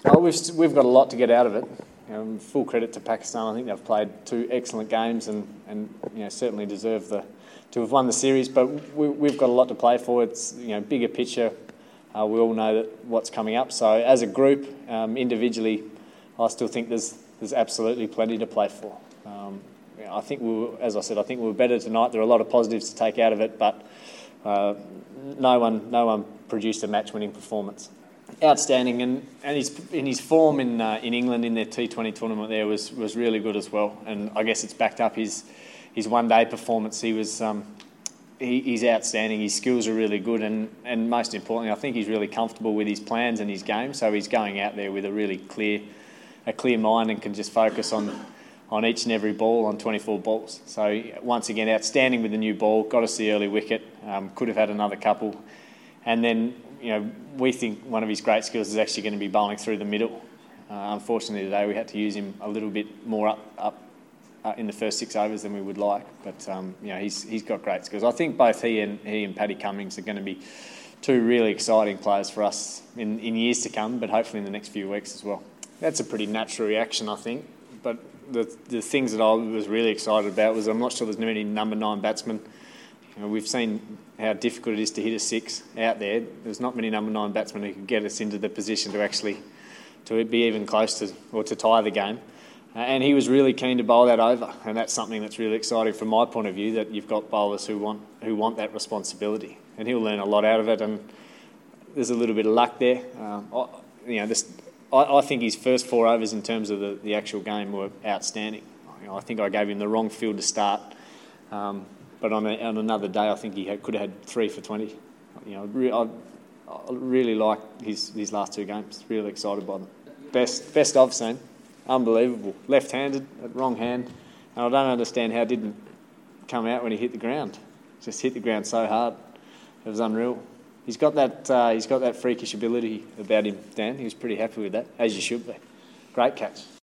Well, we've got a lot to get out of it. Full credit to Pakistan. I think they've played 2 excellent games and certainly deserve to have won the series. But we've got a lot to play for. It's bigger picture. We all know what's coming up. So as a group, individually, I still think there's absolutely plenty to play for. I think as I said, I think we were better tonight. There are a lot of positives to take out of it, but no one produced a match-winning performance. Outstanding, and his form in England in their T20 tournament there was really good as well. And I guess it's backed up his one-day performance. He's outstanding. His skills are really good, and most importantly, I think he's really comfortable with his plans and his game. So he's going out there with a really clear mind and can just focus on each and every ball on 24 balls. So once again, outstanding with the new ball. Got us the early wicket. Could have had another couple, and then. We think one of his great skills is actually going to be bowling through the middle. Unfortunately today we had to use him a little bit more up in the first 6 overs than we would like. But he's got great skills. I think both he and Paddy Cummins are going to be 2 really exciting players for us in years to come, but hopefully in the next few weeks as well. That's a pretty natural reaction, I think. But the things that I was really excited about was I'm not sure there's many number 9 batsmen. We've seen how difficult it is to hit a 6 out there. There's not many number 9 batsmen who can get us into the position to be even close to or to tie the game. And he was really keen to bowl that over, and that's something that's really exciting from my point of view, that you've got bowlers who want that responsibility, and he'll learn a lot out of it. And there's a little bit of luck there. I think his first 4 overs in terms of the actual game were outstanding. I think I gave him the wrong field to start. But on another day, I think he could have had 3 for 20. I really like his last 2 games. Really excited by them. Best I've seen. Unbelievable. Left-handed, wrong hand, and I don't understand how it didn't come out when he hit the ground. Just hit the ground so hard. It was unreal. He's got that freakish ability about him, Dan. He was pretty happy with that, as you should be. Great catch.